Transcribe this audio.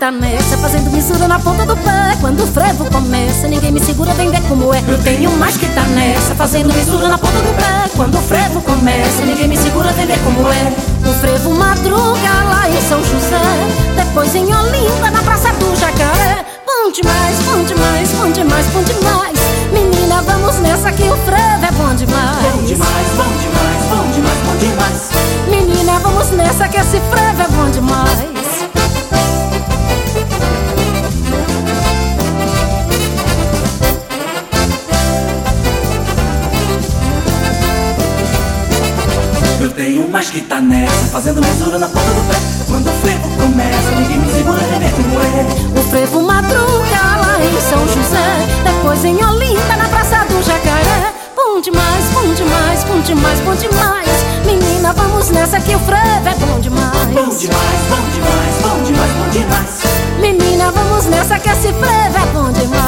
tá nessa, fazendo misura na ponta do pé. Quando o frevo começa, ninguém me segura, vem ver como é. Eu tenho mais que tá nessa, fazendo misura na ponta do pé. Quando o frevo começa, ninguém me segura, vem ver como é. O frevo madruga lá em São José, depois em Olinda, na Praça do Jacaré. Bom demais, bom demais, bom demais, bom demais. Menina, vamos nessa que o frevo é bom demais. Bom demais, bom demais, bom demais, bom demais. Menina, vamos nessa que esse frevo é bom demais. Eu tenho mais que tá nessa, fazendo misura na ponta do pé. Quando o frevo começa, ninguém me segura, vem ver como é. O frevo madruga lá em São José, depois em Olinda, na Praça do Jacaré. Bom demais, bom demais, bom demais, bom demais. Menina, vamos nessa que o frevo é bom demais. Bom demais, bom demais, bom demais, bom demais. Menina, vamos nessa que esse frevo é bom demais.